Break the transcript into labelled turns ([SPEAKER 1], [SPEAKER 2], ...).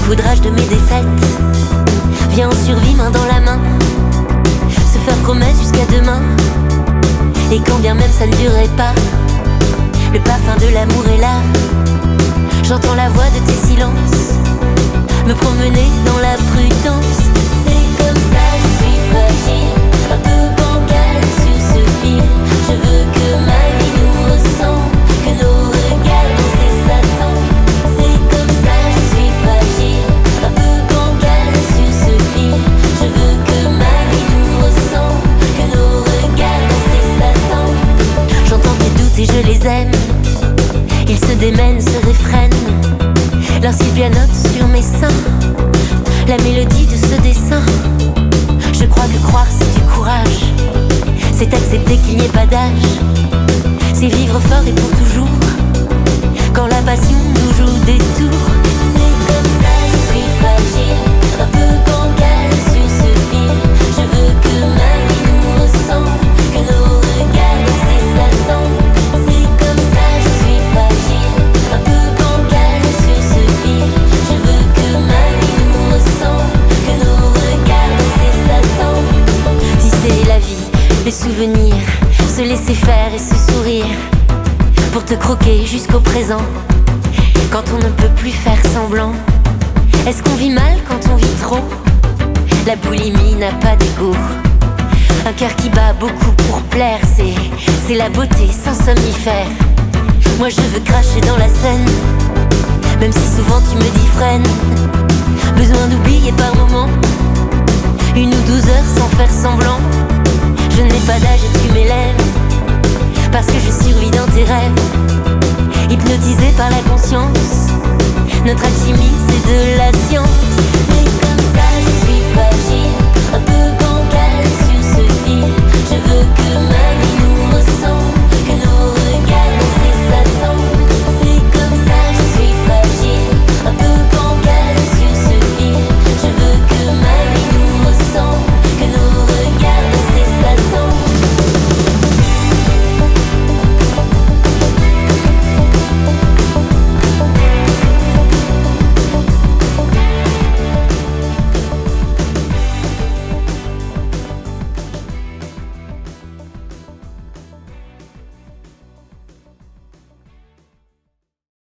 [SPEAKER 1] saupoudrage de mes défaites. Viens, on survit main dans la main, se faire promesse jusqu'à demain. Et quand bien même ça ne durerait pas, le parfum de l'amour est là. J'entends la voix de tes silences me promener dans la prudence. C'est comme ça, je suis fragile, un peu bancale sur ce fil. Je veux que ma vie nous ressemble, que nos regards dansent et s'assemblent. C'est comme ça, je suis fragile, un peu bancale sur ce fil. Je veux que ma vie nous ressemble, que nos regards dansent et s'assemblent. J'entends tes doutes et je les aime, ils se démènent, se réfrènent lorsqu'ils pianotent sur mes seins la mélodie de ce dessin. Je crois que croire c'est du courage, c'est accepter qu'il n'y ait pas d'âge, c'est vivre fort et pour toujours quand la passion nous joue des tours. C'est comme ça, je suis fragile, un peu bancale sur ce fil. Je veux que ma vie nous ressemble, que nos regards dansent et s'assemblent. C'est comme ça, je suis fragile, un peu bancale sur ce fil. Je veux que ma vie nous ressemble, que nos regards dansent et s'assemblent. Tisser la vie, les souvenirs, se laisser faire et se sourire, pour te croquer jusqu'au présent, quand on ne peut plus faire semblant. Est-ce qu'on vit mal quand on vit trop? La boulimie n'a pas d'égo. Un cœur qui bat beaucoup pour plaire, c'est la beauté sans somnifère. Moi je veux cracher dans la scène, même si souvent tu me dis freine. Besoin d'oublier par moments, 1 ou 12 heures sans faire semblant. Je n'ai pas d'âge et tu m'élèves, parce que je survis dans tes rêves. Hypnotisé par la conscience, notre alchimie c'est de la science.